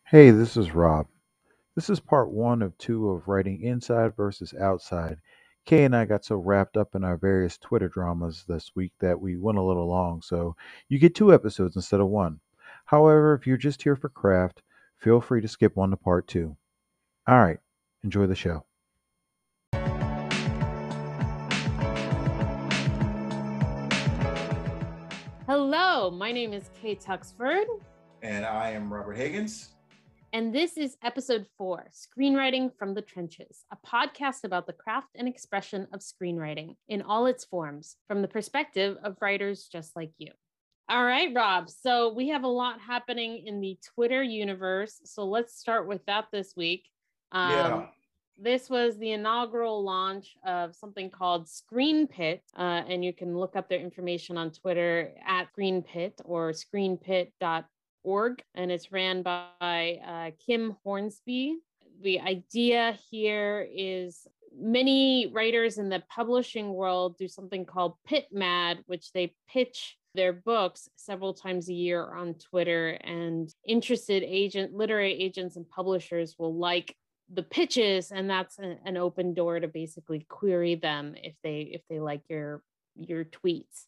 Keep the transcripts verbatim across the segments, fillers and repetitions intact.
Hey, this is Rob. This is part one of two of writing inside versus outside. Kay and I got so wrapped up in our various Twitter dramas this week that we went a little long, so you get two episodes instead of one. However, if you're just here for craft, feel free to skip one to part two. All right, enjoy the show. Hello, my name is Kay Tuxford. And I am Robert Higgins. And this is episode four, Screenwriting from the Trenches, a podcast about the craft and expression of screenwriting in all its forms, from the perspective of writers just like you. All right, Rob. So we have a lot happening in the Twitter universe. So let's start with that this week. Um, yeah. This was the inaugural launch of something called ScreenPit, uh, and you can look up their information on Twitter at ScreenPit or screenpit dot org, and it's ran by uh, Kim Hornsby. The idea here is many writers in the publishing world do something called PitMad, which they pitch their books several times a year on Twitter, and interested agent, literary agents and publishers will like the pitches, and that's a, an open door to basically query them if they if they like your your tweets.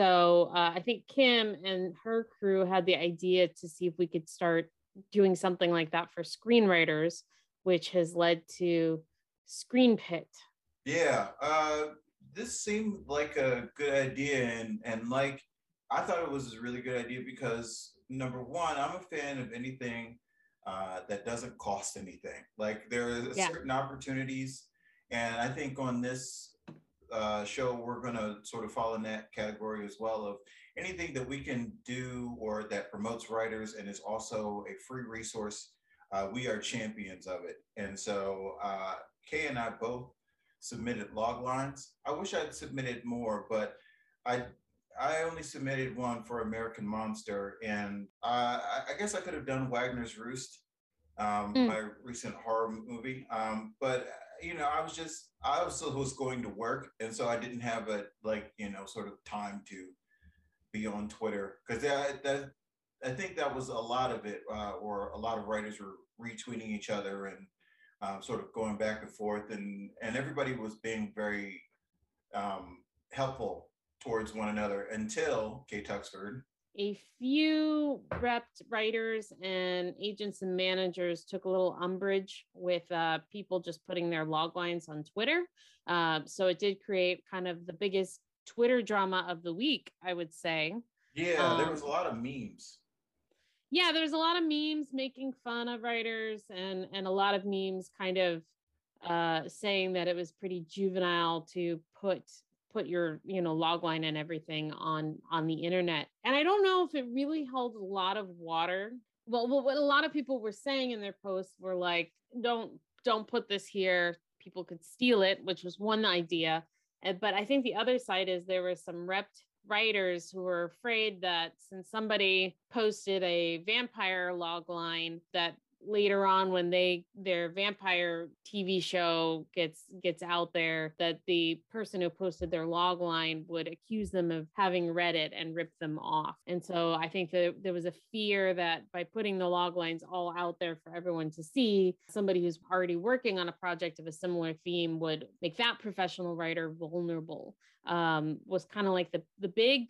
So uh, I think Kim and her crew had the idea to see if we could start doing something like that for screenwriters, which has led to ScreenPit. Yeah, uh, this seemed like a good idea, and and like I thought it was a really good idea because number one, I'm a fan of anything uh, that doesn't cost anything. Like there are Yeah. certain opportunities, and I think on this uh, show we're going to sort of fall in that category as well of anything that we can do or that promotes writers and is also a free resource. Uh, we are champions of it, and so uh, Kay and I both submitted log lines. I wish I'd submitted more, but I I only submitted one for American Monster, and uh, I, I guess I could have done Wagner's Roost, um, Mm. my recent horror movie. Um, but you know, I was just I also was going to work, and so I didn't have a like you know sort of time to be on Twitter because that that I think that was a lot of it, uh, or a lot of writers were retweeting each other and um, sort of going back and forth, and and everybody was being very um, helpful towards one another until Kay Tuxford. A few repped writers and agents and managers took a little umbrage with uh, people just putting their log lines on Twitter. Uh, so it did create kind of the biggest Twitter drama of the week, I would say. Yeah, Um, there was a lot of memes. Yeah, there's a lot of memes making fun of writers, and and a lot of memes kind of uh, saying that it was pretty juvenile to put put your you know logline and everything on on the internet. And I don't know if it really held a lot of water. Well, what a lot of people were saying in their posts were like, don't don't put this here, people could steal it, which was one idea. But I think the other side is there were some repped writers who were afraid that since somebody posted a vampire log line, that later on when they their vampire T V show gets gets out there, that the person who posted their log line would accuse them of having read it and rip them off. And so I think that there was a fear that by putting the log lines all out there for everyone to see, somebody who's already working on a project of a similar theme would make that professional writer vulnerable. Um, was kind of like the the big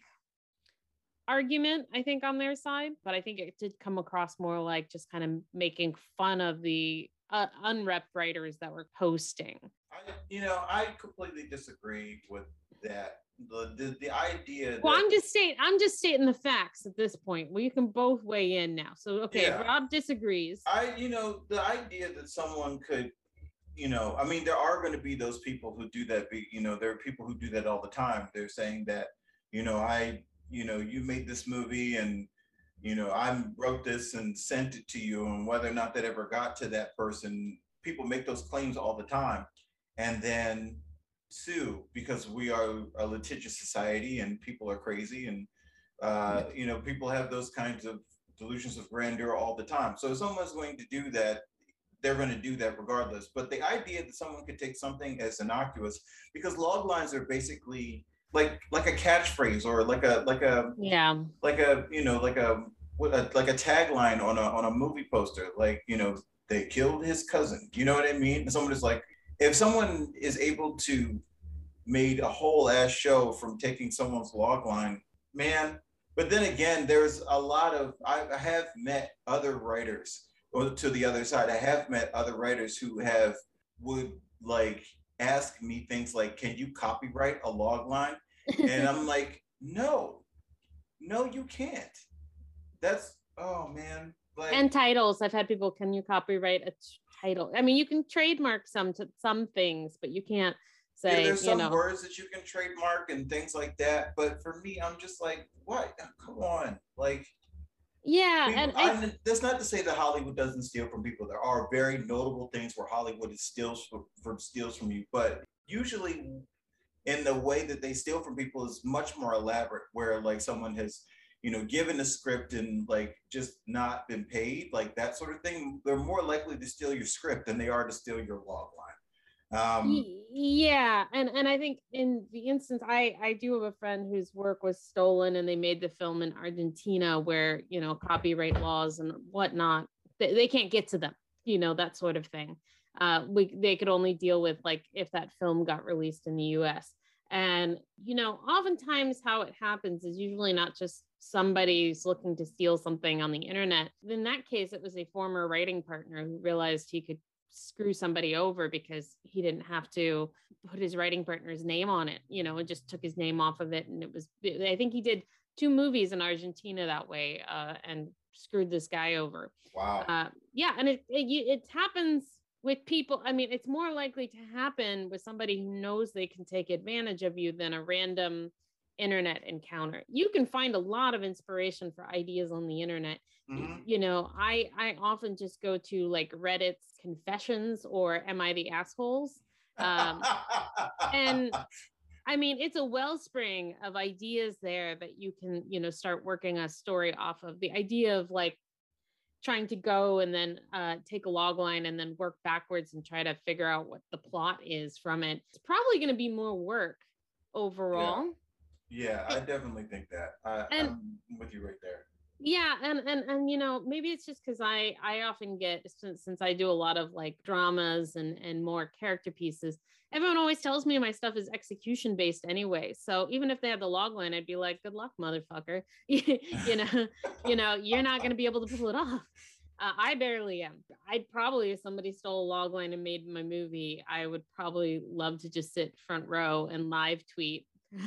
argument, I think, on their side, but I think it did come across more like just kind of making fun of the uh, unrep writers that were posting. I, you know, I completely disagree with that. The the, the idea. Well, that, I'm just stating, I'm just stating the facts at this point. Well, you can both weigh in now. So, okay, yeah, Rob disagrees. I, you know, the idea that someone could, you know, I mean, there are going to be those people who do that. You know, there are people who do that all the time. They're saying that, you know, I, you know, you made this movie and, you know, I wrote this and sent it to you, and whether or not that ever got to that person, people make those claims all the time, and then sue because we are a litigious society and people are crazy, and uh, you know, people have those kinds of delusions of grandeur all the time. So if someone's going to do that, they're going to do that regardless. But the idea that someone could take something as innocuous, because log lines are basically like like a catchphrase or like a like a Yeah. like a you know like a what a, like a tagline on a on a movie poster, like, you know, they killed his cousin. You know what I mean? And someone is like, if someone is able to made a whole ass show from taking someone's log line, man. But then again, there's a lot of I, I have met other writers, or to the other side, I have met other writers who have would like ask me things like, "Can you copyright a log line?" And I'm like, "No, no, you can't." That's oh man, like And titles. I've had people, can you copyright a t- title? I mean, you can trademark some to some things, but you can't yeah, say, there's you some know, words that you can trademark and things like that. But for me, I'm just like, what? Come on, like yeah. people. And I, I, that's not to say that Hollywood doesn't steal from people. There are very notable things where Hollywood is steals from, from steals from you, but usually in the way that they steal from people is much more elaborate. Where like someone has, you know, given a script and like just not been paid, like that sort of thing. They're more likely to steal your script than they are to steal your log line. Um, Y- yeah, and and I think in the instance, I I do have a friend whose work was stolen, and they made the film in Argentina, where, you know, copyright laws and whatnot, they, they can't get to them, you know, that sort of thing. Uh, we they could only deal with like if that film got released in the U S. And, you know, oftentimes how it happens is usually not just somebody's looking to steal something on the internet. In that case, it was a former writing partner who realized he could screw somebody over because he didn't have to put his writing partner's name on it, you know, and just took his name off of it. And it was, I think he did two movies in Argentina that way, uh, and screwed this guy over. wow. Uh, yeah. And it, it, it happens with people. I mean, it's more likely to happen with somebody who knows they can take advantage of you than a random internet encounter. You can find a lot of inspiration for ideas on the internet. Mm-hmm. You know, I I often just go to like Reddit's confessions or Am I the Assholes? Um, and I mean, it's a wellspring of ideas there that you can, you know, start working a story off of. The idea of like trying to go and then uh, take a log line and then work backwards and try to figure out what the plot is from it. It's probably going to be more work overall. Yeah, I definitely think that. I, And I'm with you right there. yeah, and and and you know, maybe it's just because I I often get, since since I do a lot of like dramas and and more character pieces. Everyone always tells me my stuff is execution based anyway. So even if they had the log line, I'd be like, "Good luck, motherfucker." you know, you know, you're not going to be able to pull it off. Uh, I barely am. I'd probably, if somebody stole a log line and made my movie, I would probably love to just sit front row and live tweet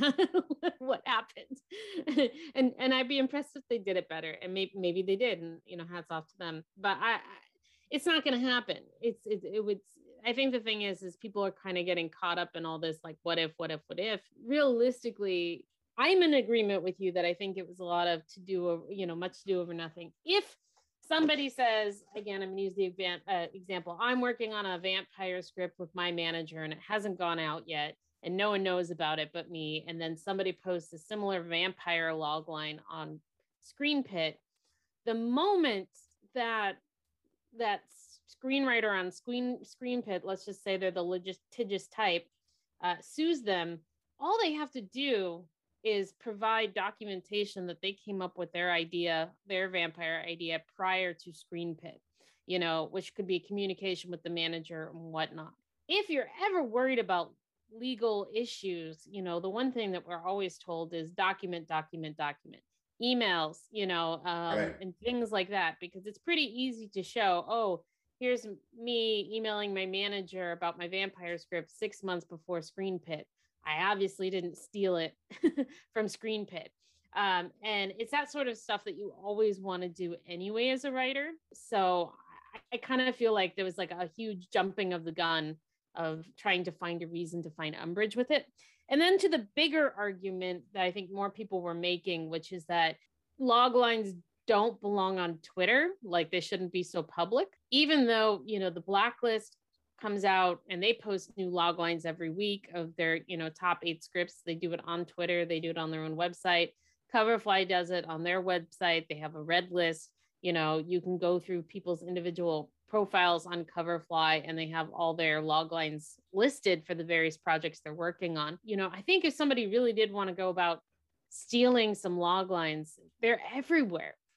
what happened. and and I'd be impressed if they did it better, and maybe maybe they did, and you know, hats off to them. But I, I it's not going to happen. It's it, it would. I think the thing is, is people are kind of getting caught up in all this, like, what if, what if, what if. Realistically, I'm in agreement with you that I think it was a lot of to do, you know, much to do over nothing. If somebody says, again, I'm going to use the event, uh, example, I'm working on a vampire script with my manager and it hasn't gone out yet, and no one knows about it but me. And then somebody posts a similar vampire logline on ScreenPit. The moment that that screenwriter on Screen ScreenPit, let's just say they're the litigious type, uh, sues them, all they have to do is provide documentation that they came up with their idea, their vampire idea, prior to ScreenPit, you know, which could be communication with the manager and whatnot. If you're ever worried about legal issues, you know, the one thing that we're always told is document, document, document. Emails, you know, um, Right. and things like that, because it's pretty easy to show, oh, here's me emailing my manager about my vampire script six months before ScreenPit. I obviously didn't steal it from ScreenPit. Um, and it's that sort of stuff that you always want to do anyway as a writer. So I, I kind of feel like there was like a huge jumping of the gun of trying to find a reason to find umbrage with it. And then to the bigger argument that I think more people were making, which is that log lines don't belong on Twitter, like they shouldn't be so public, even though, you know, the Blacklist comes out and they post new log lines every week of their, you know, top eight scripts. They do it on Twitter. They do it on their own website. Coverfly does it on their website. They have a red list. You know, you can go through people's individual profiles on Coverfly and they have all their log lines listed for the various projects they're working on. You know, I think if somebody really did want to go about stealing some log lines, they're everywhere.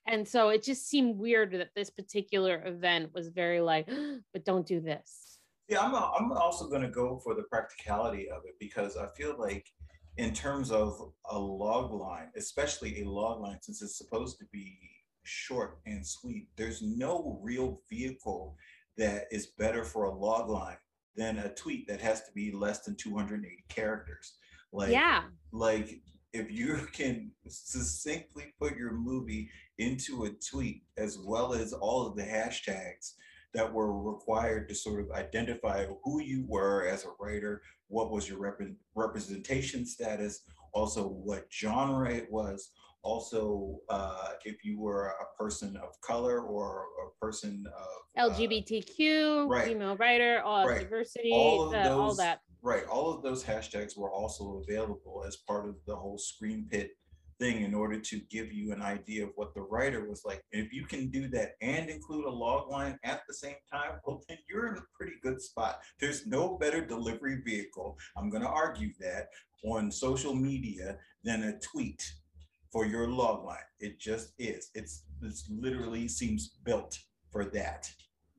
And so it just seemed weird that this particular event was very like, but don't do this. Yeah, I'm, a, I'm also going to go for the practicality of it, because I feel like in terms of a log line, especially a log line, since it's supposed to be short and sweet, there's no real vehicle that is better for a log line than a tweet that has to be less than two hundred eighty characters. Like, yeah. like if you can succinctly put your movie into a tweet, as well as all of the hashtags that were required to sort of identify who you were as a writer, what was your rep- representation status, also what genre it was, also uh, if you were a person of color or a person of L G B T Q, uh, right, female writer, all right. diversity, all of the, those, all that. Right, all of those hashtags were also available as part of the whole Screen Pit thing, in order to give you an idea of what the writer was like. And if you can do that and include a log line at the same time, well, then you're in a pretty good spot. There's no better delivery vehicle, I'm going to argue that, on social media than a tweet for your log line. It just is. It's, it's literally seems built for that.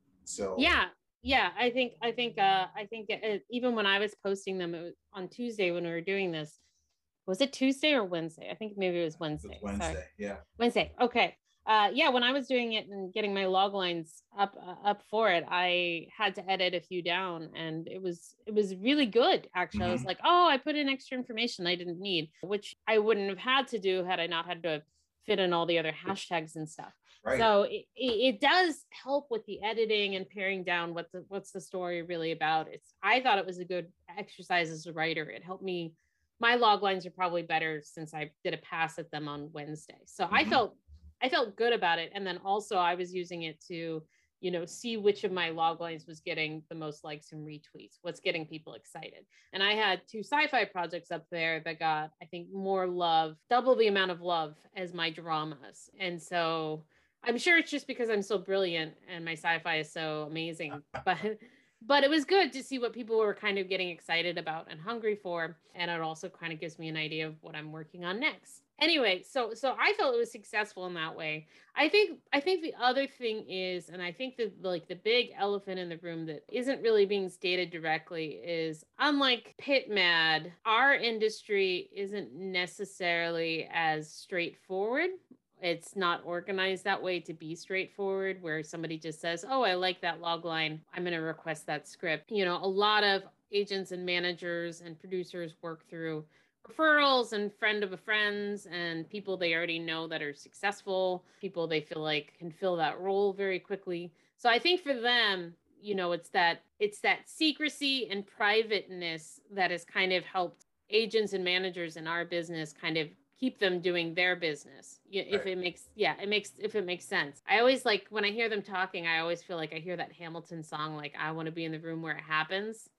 So yeah, yeah, I think I think uh, I think it, even when I was posting them, it was on Tuesday when we were doing this. Was it Tuesday or Wednesday? I think maybe it was Wednesday. It was Wednesday, Sorry. yeah. Wednesday. Okay. Uh, yeah, when I was doing it and getting my log lines up uh, up for it, I had to edit a few down, and it was it was really good. Actually, mm-hmm. I was like, oh, I put in extra information I didn't need, which I wouldn't have had to do had I not had to fit in all the other hashtags and stuff. Right. So it, it does help with the editing and paring down what the what's the story really about. It's I thought it was a good exercise as a writer. It helped me. My log lines are probably better since I did a pass at them on Wednesday. So mm-hmm. I felt I felt good about it. And then also I was using it to, you know, see which of my log lines was getting the most likes and retweets, what's getting people excited. And I had two sci-fi projects up there that got, I think, more love, double the amount of love as my dramas. And so I'm sure it's just because I'm so brilliant and my sci-fi is so amazing, but but it was good to see what people were kind of getting excited about and hungry for. And it also kind of gives me an idea of what I'm working on next. Anyway, so so I felt it was successful in that way. I think I think the other thing is, and I think that like the big elephant in the room that isn't really being stated directly is, unlike PitMad, our industry isn't necessarily as straightforward. It's not organized that way to be straightforward, where somebody just says, oh, I like that log line, I'm going to request that script. You know, a lot of agents and managers and producers work through referrals and friend of a friends and people they already know that are successful, people they feel like can fill that role very quickly. So I think for them, you know, it's that it's that secrecy and privateness that has kind of helped agents and managers in our business kind of keep them doing their business. If right. it makes, yeah, it makes, if it makes sense. I always like, when I hear them talking, I always feel like I hear that Hamilton song, like, I want to be in the room where it happens.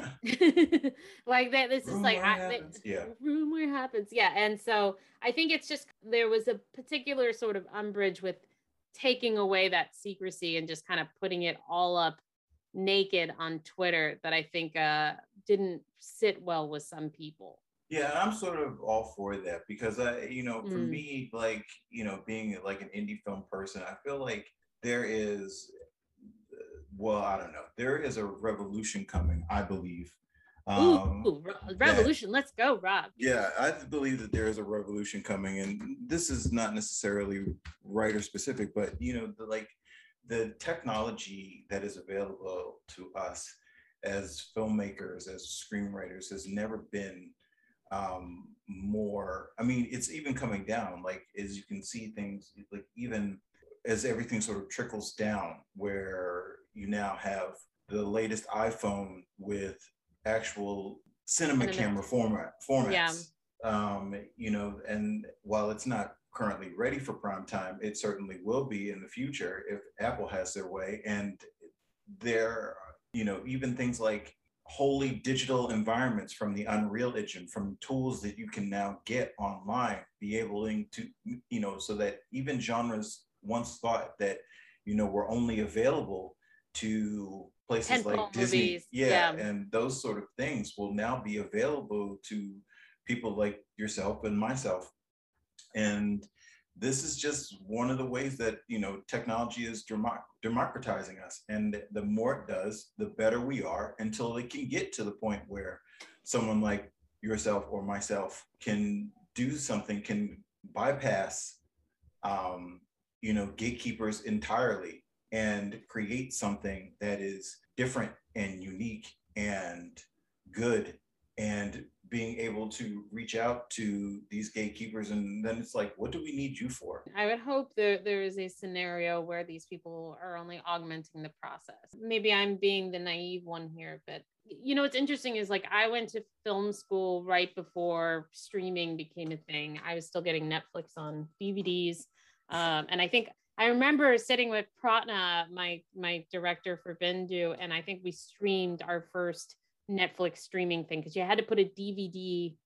Like that, this room is like, I, they, yeah. room where it happens. Yeah. And so I think it's just, there was a particular sort of umbrage with taking away that secrecy and just kind of putting it all up naked on Twitter that I think uh, didn't sit well with some people. Yeah, and I'm sort of all for that, because I, you know, for mm. me, like, you know, being like an indie film person, I feel like there is, well, I don't know, there is a revolution coming, I believe. Um, Ooh, revolution. That, let's go, Rob. Yeah, I believe that there is a revolution coming, and this is not necessarily writer specific, but, you know, the, like the technology that is available to us as filmmakers, as screenwriters, has never been um more. I mean, it's even coming down, like, as you can see things, like, even as everything sort of trickles down, where you now have the latest iPhone with actual cinema camera format formats. Yeah. Um, you know, and while it's not currently ready for prime time, it certainly will be in the future if Apple has their way. And there, you know, even things like wholly digital environments from the Unreal Engine, from tools that you can now get online, be able to, you know, so that even genres once thought that, you know, were only available to places Temple like Disney, yeah, yeah, and those sort of things will now be available to people like yourself and myself. And this is just one of the ways that, you know, technology is demo- democratizing us. And the more it does, the better we are, until it can get to the point where someone like yourself or myself can do something, can bypass, um, you know, gatekeepers entirely and create something that is different and unique and good, and being able to reach out to these gatekeepers. And then it's like, what do we need you for? I would hope that there is a scenario where these people are only augmenting the process. Maybe I'm being the naive one here, but you know, what's interesting is like I went to film school right before streaming became a thing. I was still getting Netflix on D V Ds. Um, and I think I remember sitting with Pratna, my my director for Bindu, and I think we streamed our first Netflix streaming thing, because you had to put a D V D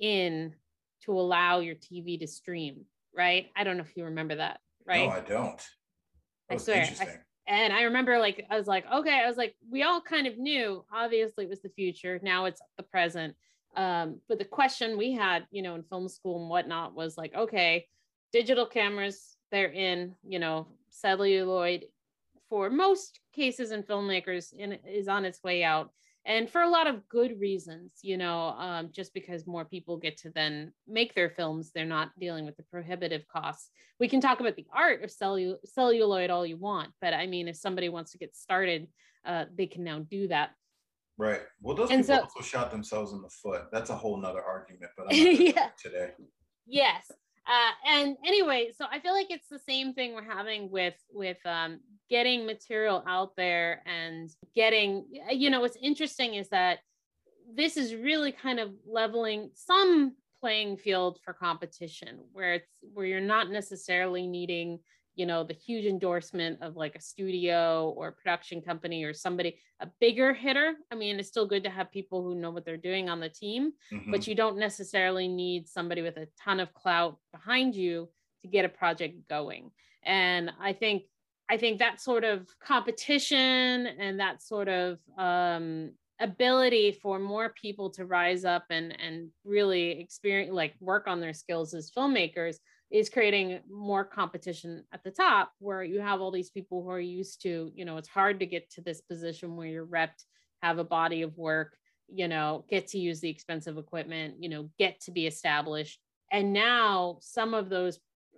in to allow your T V to stream, right? I don't know if you remember that, right? No, I don't. That I was swear. interesting. I, and I remember like, I was like, okay, I was like, we all kind of knew, obviously it was the future. Now it's the present. Um, but the question we had, you know, in film school and whatnot was like, okay, digital cameras, they're in, you know, celluloid for most cases in filmmakers in, is on its way out. And for a lot of good reasons, you know, um, just because more people get to then make their films, they're not dealing with the prohibitive costs. We can talk about the art of cellu- celluloid all you want, but I mean, if somebody wants to get started, uh, they can now do that. Right. Well, those And people so, also shot themselves in the foot. That's a whole nother argument, but I'm not gonna yeah, today. yes. Uh, and anyway, so I feel like it's the same thing we're having with with um, getting material out there and getting, you know, what's interesting is that this is really kind of leveling some playing field for competition, where it's where you're not necessarily needing, you know, the huge endorsement of like a studio or production company or somebody, a bigger hitter. I mean, it's still good to have people who know what they're doing on the team, Mhm. but you don't necessarily need somebody with a ton of clout behind you to get a project going. And I think I think that sort of competition and that sort of um, ability for more people to rise up and and really experience, like work on their skills as filmmakers, is creating more competition at the top, where you have all these people who are used to, you know, it's hard to get to this position where you're repped, have a body of work, you know, get to use the expensive equipment, you know, get to be established. And now some of those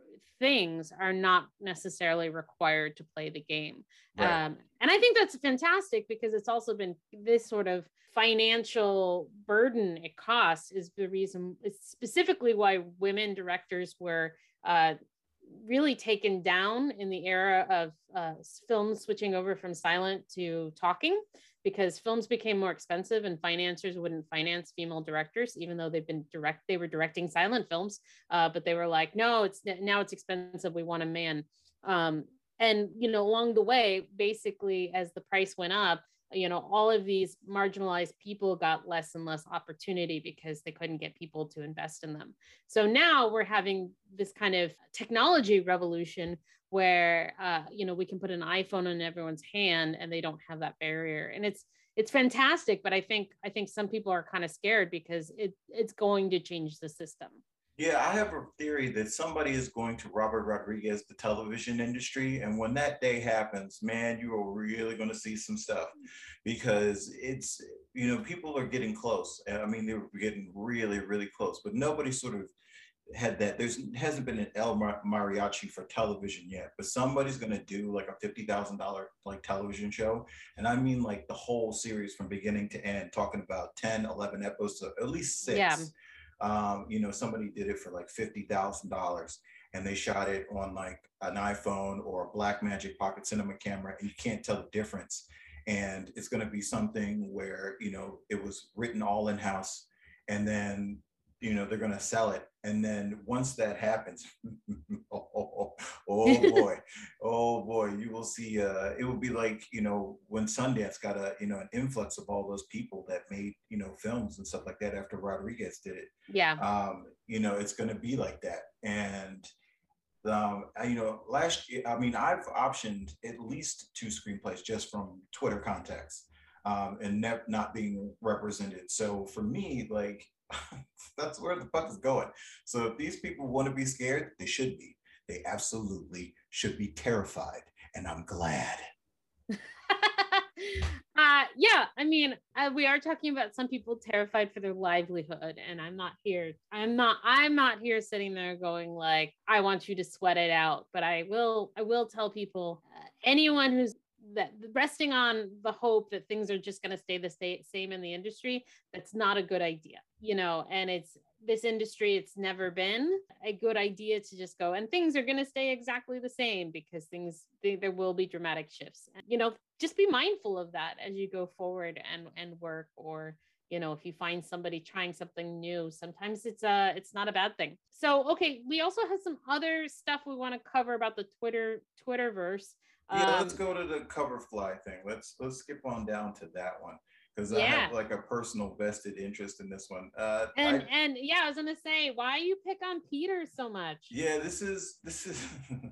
things are not necessarily required to play the game. Right. Um, and I think that's fantastic, because it's also been this sort of financial burden it costs is the reason, it's specifically why women directors were uh, really taken down in the era of uh, films switching over from silent to talking, because films became more expensive and financiers wouldn't finance female directors, even though they've been direct, they were directing silent films, uh, but they were like, no, it's now it's expensive, we want a man. Um, and, you know, along the way, basically, as the price went up, you know, all of these marginalized people got less and less opportunity because they couldn't get people to invest in them. So now we're having this kind of technology revolution where, uh, you know, we can put an iPhone in everyone's hand and they don't have that barrier. And it's, it's fantastic. But I think, I think some people are kind of scared because it, it's going to change the system. Yeah, I have a theory that somebody is going to Robert Rodriguez the television industry. And when that day happens, man, you are really going to see some stuff, because it's, you know, people are getting close. I mean, they were getting really, really close, but nobody sort of had that. There's hasn't been an El Mariachi for television yet, but somebody's going to do like a fifty thousand dollars like television show. And I mean, like the whole series from beginning to end, talking about ten, eleven episodes, at least six. Yeah. Um, you know, somebody did it for like fifty thousand dollars, and they shot it on like an iPhone or a Blackmagic Pocket Cinema camera, and you can't tell the difference. And it's going to be something where, you know, it was written all in house, and then, you know, they're going to sell it. And then once that happens, oh, oh, oh, oh boy, oh boy, you will see, uh, it will be like, you know, when Sundance got a, you know, an influx of all those people that made, you know, films and stuff like that after Rodriguez did it. Yeah. Um, you know, it's going to be like that. And, um, you know, last year, I mean, I've optioned at least two screenplays just from Twitter contacts, um, and ne- not being represented. So for me, like, that's where the puck is going. So if these people want to be scared, they should be. They absolutely should be terrified, and I'm glad. uh yeah, I mean, uh, we are talking about some people terrified for their livelihood, and i'm not here i'm not i'm not here sitting there going like, I want you to sweat it out. But i will i will tell people, uh, anyone who's that resting on the hope that things are just going to stay the sta- same in the industry, that's not a good idea, you know. And it's this industry, it's never been a good idea to just go and things are going to stay exactly the same, because things they, there will be dramatic shifts, and, you know, just be mindful of that as you go forward and and work. Or, you know, if you find somebody trying something new, sometimes it's uh it's not a bad thing. So okay, we also have some other stuff we want to cover about the twitter twitterverse. Yeah, let's um go to the Coverfly thing. Let's let's skip on down to that one because I have yeah. like a personal vested interest in this one. Uh, And I and yeah, I was gonna say, why you pick on Peter so much? yeah, this is this is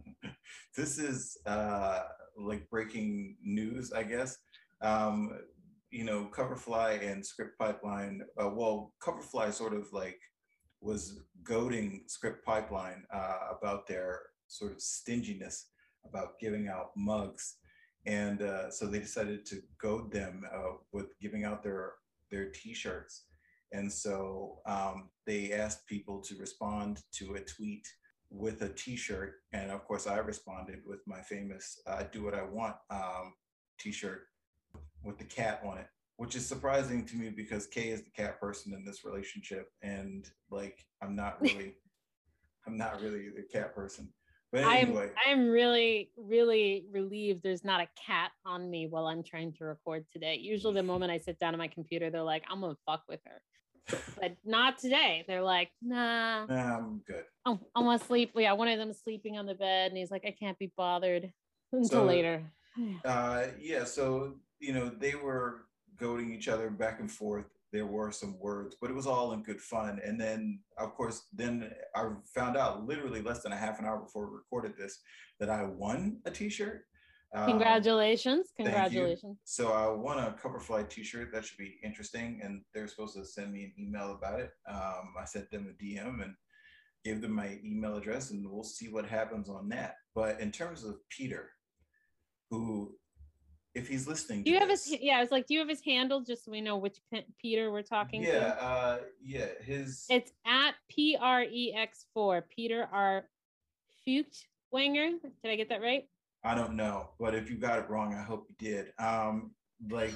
this is uh like breaking news, I guess. Um, you know, Coverfly and Script Pipeline. Uh, well, Coverfly sort of like was goading Script Pipeline uh, about their sort of stinginess about giving out mugs, and uh, so they decided to goad them uh, with giving out their their T-shirts. And so um, they asked people to respond to a tweet with a T-shirt, and of course I responded with my famous uh, "Do What I Want" um, T-shirt with the cat on it, which is surprising to me because Kay is the cat person in this relationship, and like I'm not really, I'm not really the cat person. But I'm anyway, I'm really, really relieved there's not a cat on me while I'm trying to record today. Usually the moment I sit down on my computer, they're like, I'm gonna fuck with her. But not today. They're like, nah, nah, I'm good. I'm, I'm gonna sleep. Yeah, one of them is sleeping on the bed, and he's like, I can't be bothered until So later. uh, yeah, so you know they were goading each other back and forth. There were some words, but it was all in good fun. And then, of course, then I found out literally less than a half an hour before we recorded this that I won a T-shirt. Um, Congratulations. Thank you. Congratulations. So I won a Coverfly T-shirt. That should be interesting. And they're supposed to send me an email about it. Um, I sent them a D M and gave them my email address, and we'll see what happens on that. But in terms of Peter, who, if he's listening Do to you have this, his? Yeah, I was like, do you have his handle just so we know which P- Peter we're talking yeah, to? uh, yeah, his, It's at P R E X four, Peter R. Feuchtwanger. Did I get that right? I don't know, but if you got it wrong, I hope you did. Um, like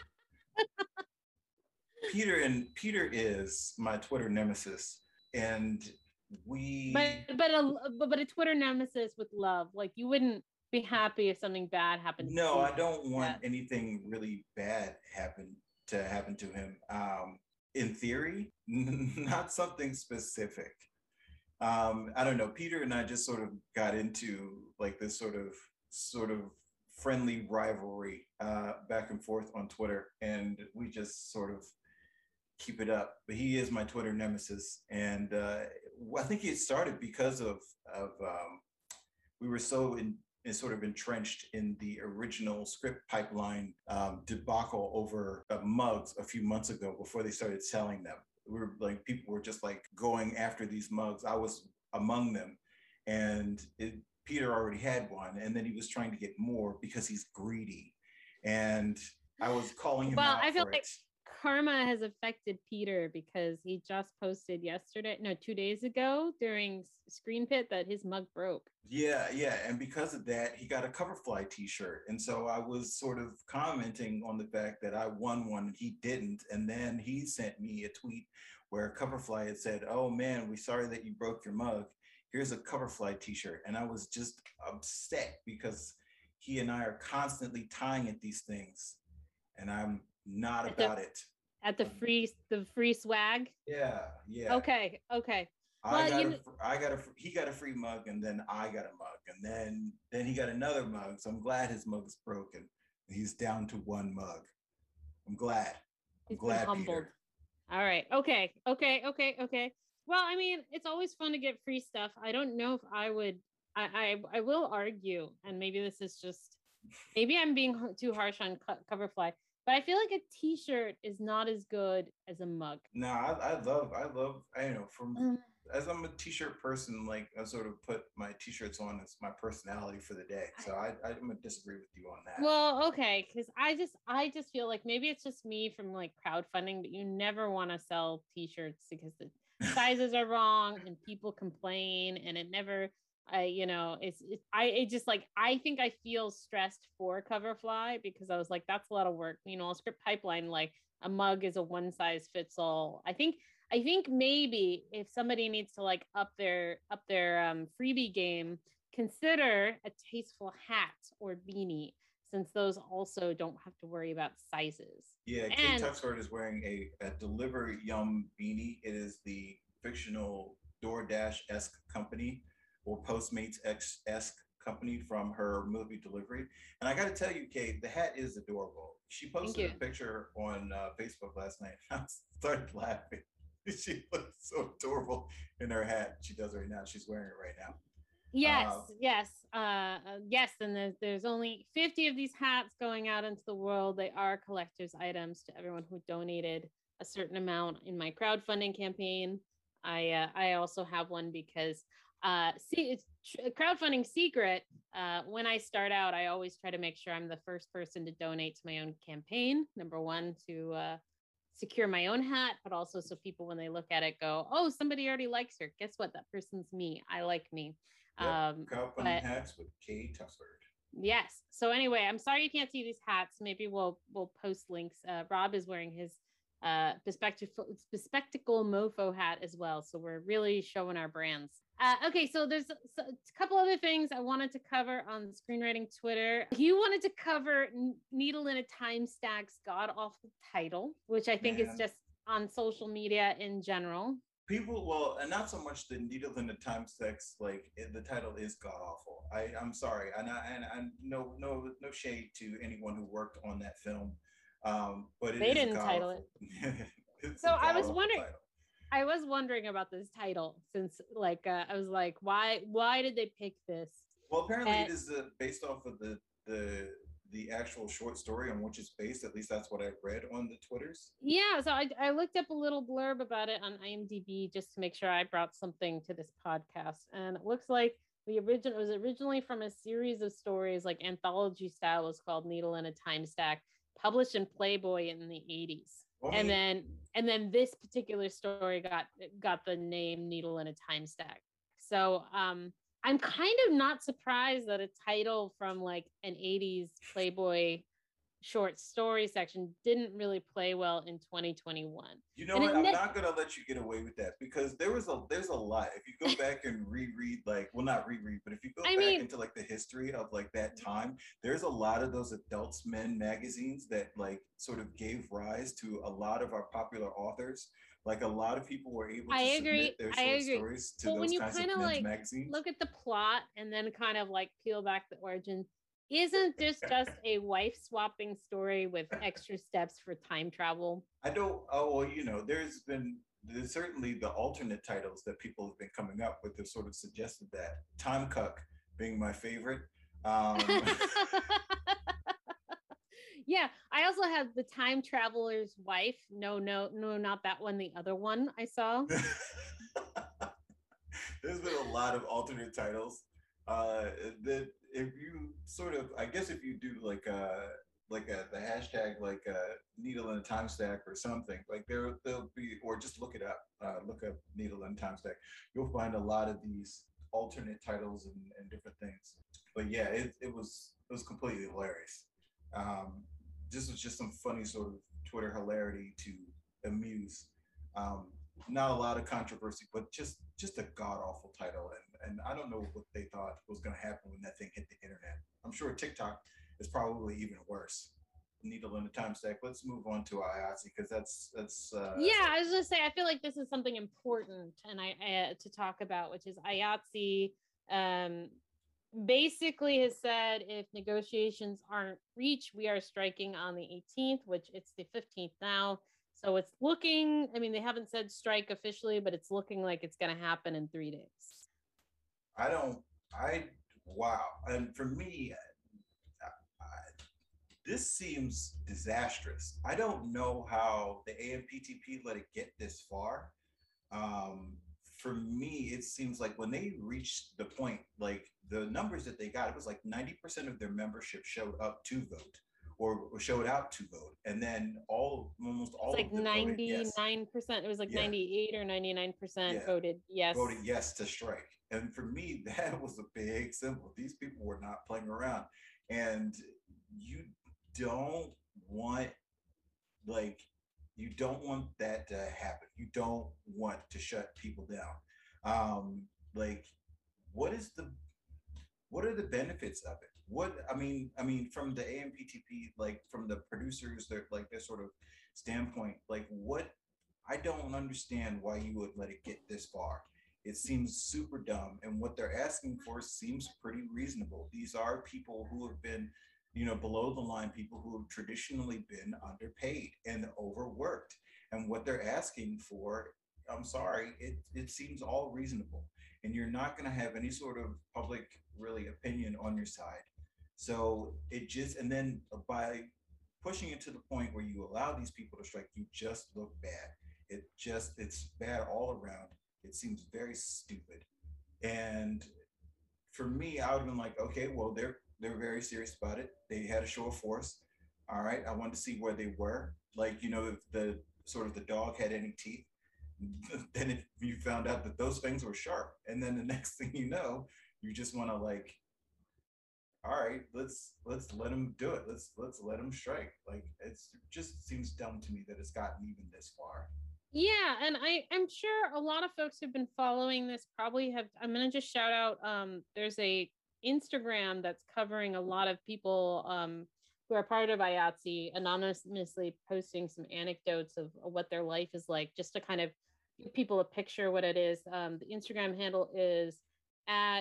Peter and Peter is my Twitter nemesis, and we But but a but but a Twitter nemesis with love. Like, you wouldn't be happy if something bad happened to no, I Peter. don't want That anything really bad happen to happen to him. Um, in theory, not something specific. Um, I don't know. Peter and I just sort of got into like this sort of sort of friendly rivalry uh, back and forth on Twitter, and we just sort of keep it up. But he is my Twitter nemesis, and uh, I think it started because of of um, we were so in, in sort of entrenched in the original Script Pipeline um, debacle over uh, mugs a few months ago before they started selling them. We were like, people were just like going after these mugs. I was among them, and it, Peter already had one, and then he was trying to get more because he's greedy, and I was calling him well, out I feel for like it. karma has affected Peter because he just posted yesterday, no, two days ago during Screen Pit that his mug broke. Yeah, yeah. And because of that, he got a Coverfly t-shirt. And so I was sort of commenting on the fact that I won one and he didn't. And then he sent me a tweet where Coverfly had said, "Oh man, we're sorry that you broke your mug. Here's a Coverfly t-shirt." And I was just upset because he and I are constantly tying at these things. And I'm not At the about it. at the free the free swag. Yeah, yeah. Okay, okay. I Well, got you a, know, I got a, he got a free mug, and then I got a mug, and then then he got another mug. So I'm glad his mug is broken. He's down to one mug. I'm glad. I'm he's been glad, humbled. Peter. All right. Okay. Okay. Okay. Okay. Well, I mean, it's always fun to get free stuff. I don't know if I would. I I, I will argue, and maybe this is just maybe I'm being h- too harsh on co- Coverfly, but I feel like a T-shirt is not as good as a mug. No, I, I love, I love, I you know, from Um, as I'm a t-shirt person, like I sort of put my t-shirts on as my personality for the day. So I, I'm gonna disagree with you on that. Well, okay, because I just I just feel like maybe it's just me from like crowdfunding, but you never want to sell t-shirts because the sizes are wrong and people complain and it never I you know it's it, I it just like I think I feel stressed for Coverfly because I was like that's a lot of work. You know, a script pipeline like a mug is a one size fits all. I think I think maybe if somebody needs to like up their up their um, freebie game, consider a tasteful hat or beanie since those also don't have to worry about sizes. Yeah, Kate And Tuxford is wearing a, a Deliver Yum beanie. It is the fictional DoorDash esque company or Postmates esque company from her movie Delivery. And I got to tell you, Kate, the hat is adorable. She posted a picture on uh, Facebook last night. I started laughing. She looks so adorable in her hat. She does right now. She's wearing it right now. Yes, uh, yes, uh, yes. And there's, there's only fifty of these hats going out into the world. They are collector's items to everyone who donated a certain amount in my crowdfunding campaign. I uh, I also have one because uh, see, it's tr- crowdfunding secret. Uh, when I start out, I always try to make sure I'm the first person to donate to my own campaign. Number one, to uh, secure my own hat, but also so people, when they look at it, go, "Oh, somebody already likes her. Guess what? That person's me. I like me." Yep. Um, Crowdfunding hats with Kate Tuxford. Yes. So anyway, I'm sorry you can't see these hats. Maybe we'll we'll post links. Uh, Rob is wearing his uh bespectacle bespectacle mofo hat as well. So we're really showing our brands. Uh, okay, so there's a, a couple other things I wanted to cover on screenwriting Twitter. You wanted to cover Needle in a Time Stack's god awful title, which I think Man. is just on social media in general. People, well, and not so much the Needle in the Time Stacks, like it, the title is god awful. I, I'm sorry, and I, and I no no no shade to anyone who worked on that film, um, but it they is didn't title it. So I was wondering, title. I was wondering about this title since, like, uh, I was like, why why did they pick this? Well, apparently and, it is uh, based off of the the the actual short story on which it's based. At least that's what I've read on the Twitters. Yeah, so I, I looked up a little blurb about it on IMDb just to make sure I brought something to this podcast. And it looks like the original was originally from a series of stories, like anthology style, was called Needle in a Time Stack, published in Playboy in the eighties. Well, and then and then this particular story got got the name Needle in a Time Stack. So um I'm kind of not surprised that a title from like an eighties Playboy short story section didn't really play well in twenty twenty-one. You know and what? I'm ne- not gonna let you get away with that because there was a there's a lot. If you go back and reread, like, well, not reread, but if you go I back mean, into like the history of like that time, there's a lot of those Adults Men magazines that like sort of gave rise to a lot of our popular authors. Like a lot of people were able to I agree. submit their I short agree. stories to but those when you kinds kind of of men's like magazines. Look at the plot and then kind of like peel back the origin. Isn't this just a wife swapping story with extra steps for time travel? I don't. Oh, well, you know, there's been there's certainly the alternate titles that people have been coming up with have sort of suggested that. Time Cuck being my favorite. Um, yeah, I also have the Time Traveler's Wife. No, no, no, not that one. The other one I saw. There's been a lot of alternate titles. Uh, that if you sort of, I guess if you do like a like a the hashtag like a Needle in a Time Stack or something, like there there'll be, or just look it up, uh, look up Needle in a Time Stack, you'll find a lot of these alternate titles and, and different things. But yeah, it, it was it was completely hilarious. Um, this was just some funny sort of Twitter hilarity to amuse. Um, not a lot of controversy, but just just a god awful title, and and I don't know what they thought was going to happen when that thing hit the internet. I'm sure TikTok is probably even worse. Needle in a Time Stack. Let's move on to I A T S E because that's that's. Uh, yeah, I was gonna say I feel like this is something important, and I uh, to talk about, which is I A T S E. Um, basically has said if negotiations aren't reached, we are striking on the eighteenth, which it's the fifteenth now. So it's looking, I mean, they haven't said strike officially, but it's looking like it's going to happen in three days. I don't, I, wow. And for me, I, I, this seems disastrous. I don't know how the A M P T P let it get this far. Um, for me, it seems like when they reached the point, like the numbers that they got, it was like ninety percent of their membership showed up to vote or, or showed out to vote. And then all, almost It's all like of them voted yes. ninety-nine percent. It was like Yeah. ninety-eight or ninety-nine percent Yeah. voted yes. Voted yes to strike. And for me, that was a big symbol. These people were not playing around. And you don't want, like, you don't want that to happen. You don't want to shut people down. Um, like, what is the, what are the benefits of it? What, I mean, I mean, from the A M P T P, like from the producers, their like their sort of standpoint, like what, I don't understand why you would let it get this far. It seems super dumb, and what they're asking for seems pretty reasonable. These are people who have been, you know, below the line, people who have traditionally been underpaid and overworked. And what they're asking for, I'm sorry, it, it seems all reasonable. And you're not going to have any sort of public, really, opinion on your side. So it just, and then by pushing it to the point where you allow these people to strike, you just look bad. It just, it's bad all around. It seems very stupid. And for me, I would have been like, okay, well, they're they're very serious about it. They had a show of force. All right, I wanted to see where they were. Like, you know, if the sort of the dog had any teeth, then if you found out that those things were sharp, and then the next thing you know, you just want to like, all right, let's let's let them do it. Let's let's let them strike. Like, it's it just seems dumb to me that it's gotten even this far. Yeah, and I I'm sure a lot of folks who've been following this probably have. I'm gonna just shout out. Um, there's a Instagram that's covering a lot of people um who are part of I A T S E anonymously posting some anecdotes of, of what their life is like, just to kind of give people a picture of what it is. Um, the Instagram handle is at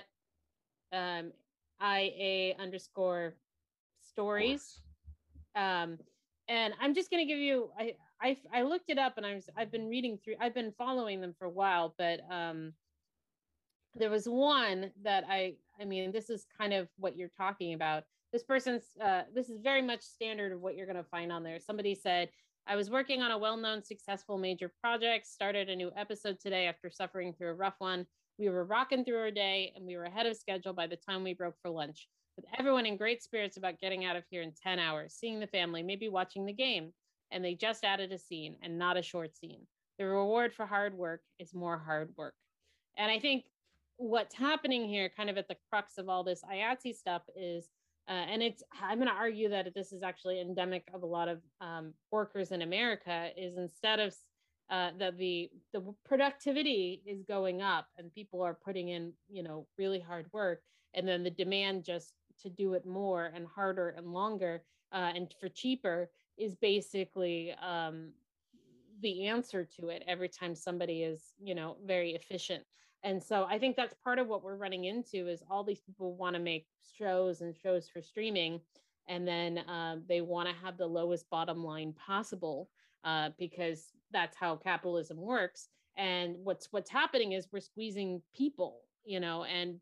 um I A underscore stories. Um, and I'm just going to give you, I, I, I looked it up and I was, I've been reading through, I've been following them for a while, but um, there was one that I, I mean, this is kind of what you're talking about. This person's, uh, this is very much standard of what you're going to find on there. Somebody said, I was working on a well-known successful major project, started a new episode today after suffering through a rough one. We were rocking through our day and we were ahead of schedule by the time we broke for lunch, with everyone in great spirits about getting out of here in ten hours, seeing the family, maybe watching the game. And they just added a scene, and not a short scene. The reward for hard work is more hard work. And I think what's happening here, kind of at the crux of all this I A T S E stuff, is, uh, and it's, I'm going to argue that this is actually endemic of a lot of um, workers in America, is instead of uh, the, the the productivity is going up and people are putting in, you know, really hard work, and then the demand just to do it more and harder and longer uh, and for cheaper is basically um, the answer to it every time somebody is, you know, very efficient. And so I think that's part of what we're running into, is all these people want to make shows and shows for streaming, and then uh, they want to have the lowest bottom line possible uh, because that's how capitalism works. And what's what's happening is we're squeezing people, you know, and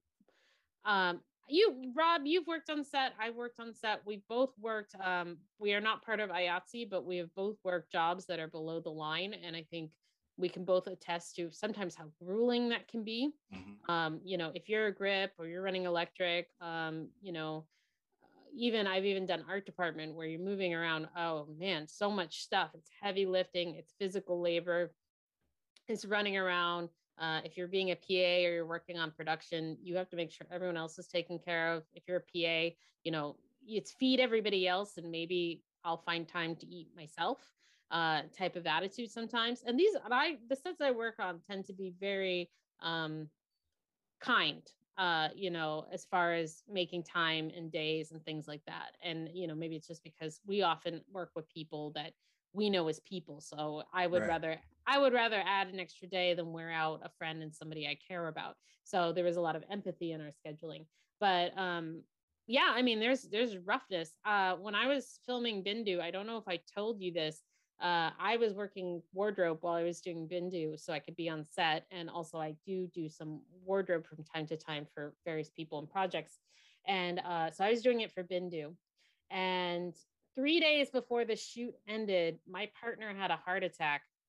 um, you, Rob, you've worked on set. I worked on set. We've both worked. Um, we are not part of I A T S E, but we have both worked jobs that are below the line. And I think we can both attest to sometimes how grueling that can be. Mm-hmm. Um, you know, if you're a grip or you're running electric, um, you know, even I've even done art department where you're moving around. Oh man, so much stuff. It's heavy lifting. It's physical labor. It's running around. Uh, if you're being a P A or you're working on production, you have to make sure everyone else is taken care of. If you're a P A, you know, it's feed everybody else and maybe I'll find time to eat myself uh, type of attitude sometimes. And these, and I, the sets I work on tend to be very um, kind, uh, you know, as far as making time and days and things like that. And, you know, maybe it's just because we often work with people that we know as people. So I would right. rather, I would rather add an extra day than wear out a friend and somebody I care about. So there was a lot of empathy in our scheduling, but um, yeah, I mean, there's, there's roughness. Uh, when I was filming Bindu, I don't know if I told you this, uh, I was working wardrobe while I was doing Bindu so I could be on set. And also I do do some wardrobe from time to time for various people and projects. And uh, so I was doing it for Bindu. And three days before the shoot ended, my partner had a heart attack.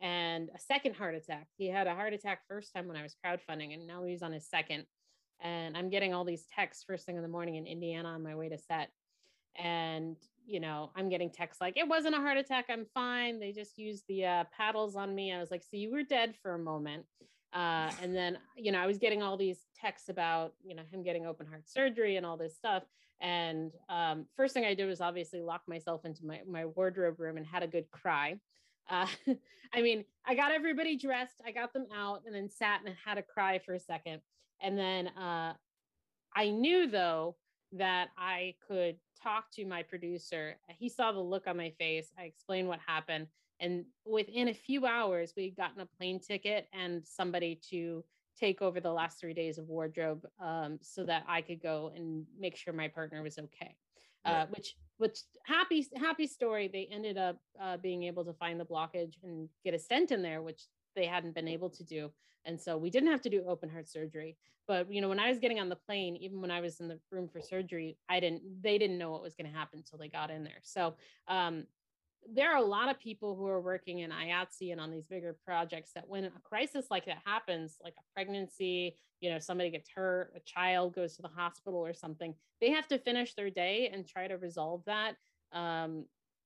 and a second heart attack. He had a heart attack first time when I was crowdfunding, and now he's on his second. And I'm getting all these texts first thing in the morning in Indiana on my way to set. And, you know, I'm getting texts like, it wasn't a heart attack. I'm fine. They just used the uh, paddles on me. I was like, so you were dead for a moment. Uh, and then, you know, I was getting all these texts about, you know, him getting open heart surgery and all this stuff. And um, first thing I did was obviously lock myself into my, my wardrobe room and had a good cry. Uh, I mean, I got everybody dressed, I got them out, and then sat and had a cry for a second. And then uh, I knew, though, that I could talk to my producer. He saw the look on my face. I explained what happened. And within a few hours, we had gotten a plane ticket and somebody to take over the last three days of wardrobe um, so that I could go and make sure my partner was okay. Right. Uh, which, which happy, happy story. They ended up uh, being able to find the blockage and get a stent in there, which they hadn't been able to do. And so we didn't have to do open heart surgery. But, you know, when I was getting on the plane, even when I was in the room for surgery, I didn't, they didn't know what was going to happen until they got in there. So um, there are a lot of people who are working in I A T S E and on these bigger projects that when a crisis like that happens, like a pregnancy, you know, somebody gets hurt, a child goes to the hospital or something, they have to finish their day and try to resolve that, um,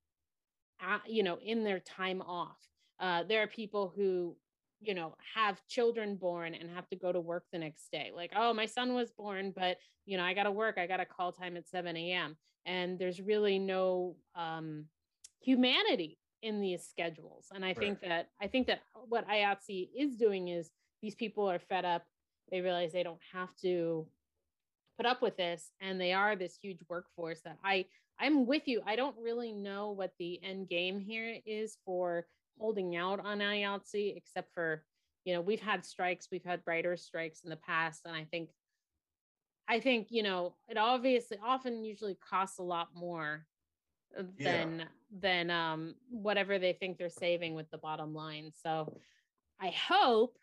at, you know, in their time off. Uh, there are people who, you know, have children born and have to go to work the next day. Like, oh, my son was born, but, you know, I got to work. I got a call time at seven a.m. And there's really no um, humanity in these schedules. And I right. think that, I think that what I A T S E is doing is these people are fed up. They realize they don't have to put up with this. And they are this huge workforce that I, I'm with you. I don't really know what the end game here is for holding out on I A T S E, except for, you know, we've had strikes, we've had writers' strikes in the past. And I think, I think, you know, it obviously often usually costs a lot more than, yeah. than um, whatever they think they're saving with the bottom line. So I hope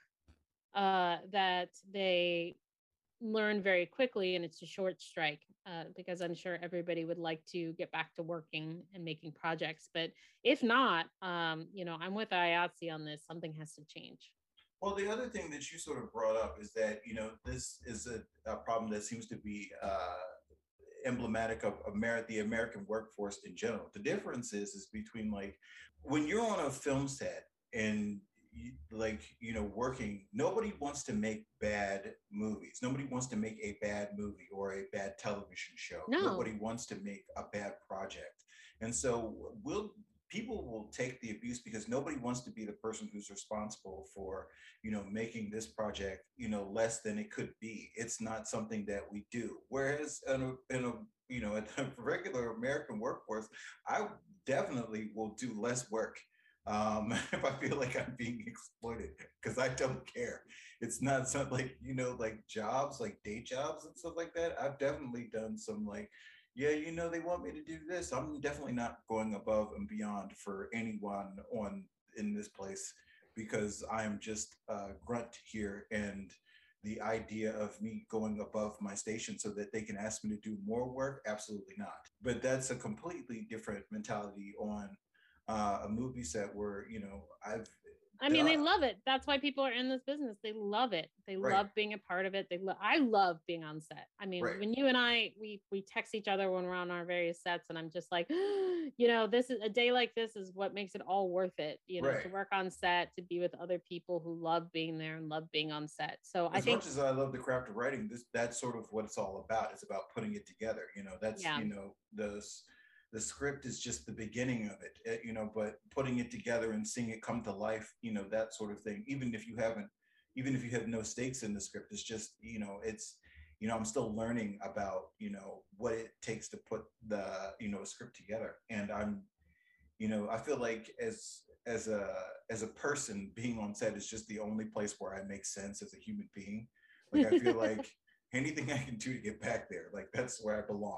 uh, that they learn very quickly and it's a short strike uh, because I'm sure everybody would like to get back to working and making projects. But if not, um, you know, I'm with I A T S E on this. Something has to change. Well, the other thing that you sort of brought up is that, you know, this is a, a problem that seems to be uh, emblematic of Amer- the American workforce in general. The difference is, is between like when you're on a film set and like, you know, working, nobody wants to make bad movies. Nobody wants to make a bad movie or a bad television show. No. Nobody wants to make a bad project. And so we'll, people will take the abuse because nobody wants to be the person who's responsible for, you know, making this project, you know, less than it could be. It's not something that we do. Whereas in a, in a you know, in a regular American workforce, I definitely will do less work um if I feel like I'm being exploited, because I don't care. It's not something like, you know, like jobs, like day jobs and stuff like that. I've definitely done some like, yeah, you know, they want me to do this. I'm definitely not going above and beyond for anyone on in this place because I'm just a grunt here, and the idea of me going above my station so that they can ask me to do more work, absolutely not. But that's a completely different mentality on uh, a movie set where, you know, I've I mean, they love it. That's why people are in this business. They love it. They right. love being a part of it. They lo- I love being on set. I mean, right. when you and I, we we text each other when we're on our various sets, and I'm just like, you know, this is a day like this is what makes it all worth it. You know, right. to work on set, to be with other people who love being there and love being on set. So as I think much as I love the craft of writing, this that's sort of what it's all about. It's about putting it together. You know, that's yeah. you know those. The script is just the beginning of it, it, you know, but putting it together and seeing it come to life, you know, that sort of thing, even if you haven't, even if you have no stakes in the script, it's just, you know, it's, you know, I'm still learning about, you know, what it takes to put the, you know, script together. And I'm, you know, I feel like as, as a, as a person, being on set is just the only place where I make sense as a human being. Like, I feel like anything I can do to get back there, like that's where I belong.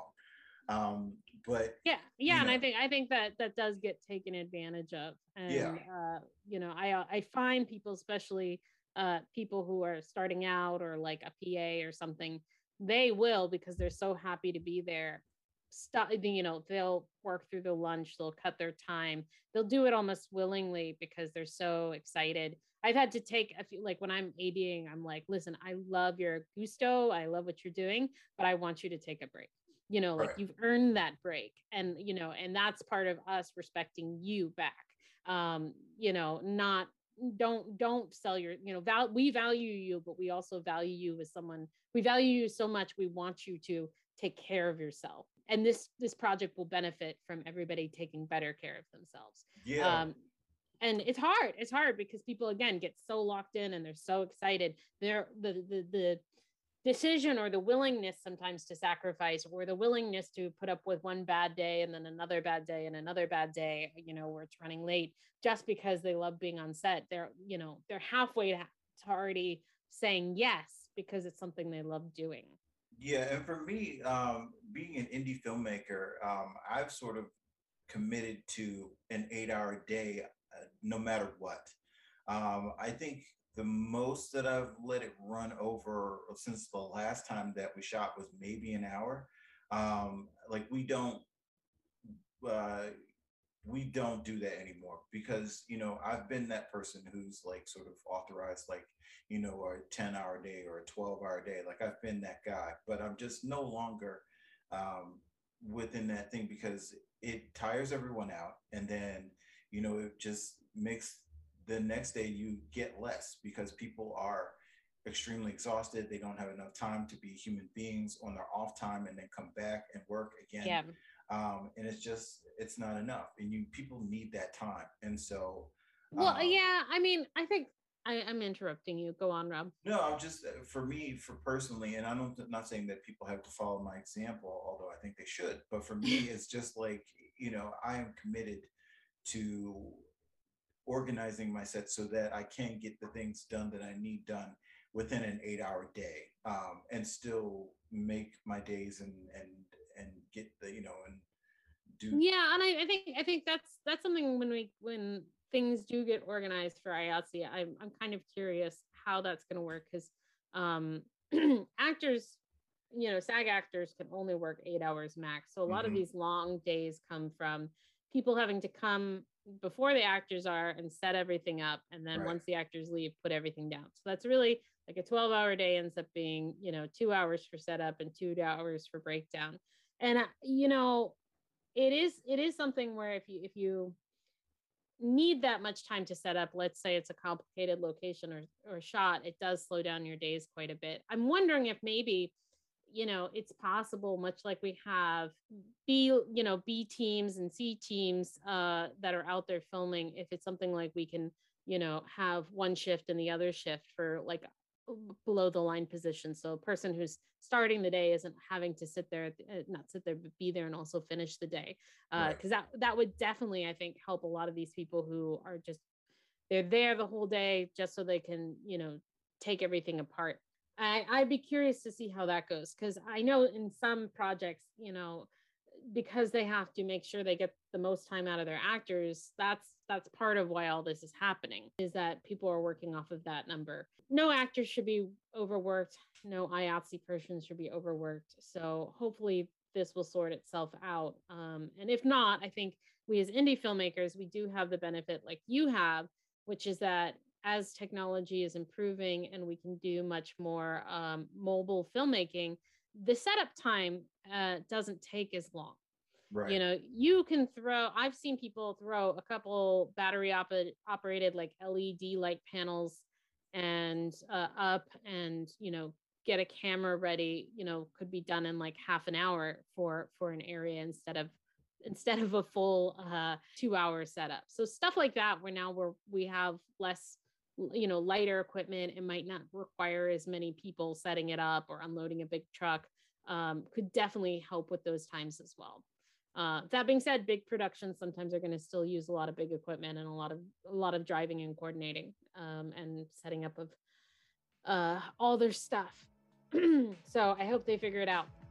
Um, but yeah, yeah, and know. I think I think that that does get taken advantage of, and yeah. uh, you know, I I find people, especially uh, people who are starting out or like a P A or something, they will, because they're so happy to be there, stop, you know, they'll work through the lunch, they'll cut their time, they'll do it almost willingly because they're so excited. I've had to take a few, like when I'm ADing, I'm like, listen, I love your gusto, I love what you're doing, but I want you to take a break. You know, like Right. you've earned that break. And, you know, and that's part of us respecting you back. Um, you know, not don't don't sell your, you know, val we value you, but we also value you as someone, we value you so much, we want you to take care of yourself. And this this project will benefit from everybody taking better care of themselves. Yeah. Um, and it's hard. It's hard because people again get so locked in and they're so excited. They're the the the decision or the willingness sometimes to sacrifice or the willingness to put up with one bad day and then another bad day and another bad day, you know, where it's running late just because they love being on set. They're, you know, they're halfway to, to already saying yes because it's something they love doing. Yeah, and for me, um, being an indie filmmaker, um, I've sort of committed to an eight-hour day, uh, no matter what. Um, I think the most that I've let it run over since the last time that we shot was maybe an hour. Um, like we don't uh, we don't do that anymore because you know I've been that person who's like sort of authorized like you know a ten hour day or a twelve hour day. Like I've been that guy, but I'm just no longer um, within that thing because it tires everyone out, and then you know it just makes the next day you get less because people are extremely exhausted. They don't have enough time to be human beings on their off time and then come back and work again. Yeah. Um, and it's just it's not enough, and you people need that time. And so Well, um, yeah, I mean, I think I, I'm interrupting you. Go on, Rob. no, I'm just uh, for me, for personally, and I'm not saying that people have to follow my example, although I think they should. But for me, it's just like you know, I am committed to organizing my set so that I can get the things done that I need done within an eight hour day, um, and still make my days and and and get the you know and do. Yeah, and I, I think I think that's that's something when we when things do get organized for I A T S E, I'm I'm kind of curious how that's going to work because um, actors, you know, SAG actors can only work eight hours max. So a lot of Mhm. these long days come from people having to come before the actors are and set everything up, and then Right. once the actors leave, put everything down. So that's really like a twelve hour day ends up being, you know, two hours for setup and two hours for breakdown. And uh, you know, it is it is something where if you if you need that much time to set up, let's say it's a complicated location or or shot, it does slow down your days quite a bit. I'm wondering if maybe, you know, it's possible, much like we have b you know b teams and c teams uh that are out there filming, if it's something like we can, you know, have one shift and the other shift for like below the line position, so a person who's starting the day isn't having to sit there, uh, not sit there, but be there and also finish the day, uh Right. because that that would definitely, I think, help a lot of these people who are just, they're there the whole day just so they can, you know, take everything apart. I, I'd be curious to see how that goes because I know in some projects, you know, because they have to make sure they get the most time out of their actors. That's that's part of why all this is happening, is that people are working off of that number. No actor should be overworked. No I A T S E person should be overworked. So hopefully this will sort itself out. Um, and if not, I think we as indie filmmakers, we do have the benefit like you have, which is that as technology is improving and we can do much more um, mobile filmmaking, the setup time uh, doesn't take as long. Right. You know, you can throw, I've seen people throw a couple battery op- operated like L E D light panels and uh, up and, you know, get a camera ready, you know, could be done in like half an hour for for an area instead of instead of a full uh two hour setup. So stuff like that where now we're we have less, you know, lighter equipment. It might not require as many people setting it up or unloading a big truck, um, could definitely help with those times as well. Uh, that being said, big productions sometimes are going to still use a lot of big equipment and a lot of a lot of driving and coordinating, um, and setting up of uh, all their stuff. So I hope they figure it out.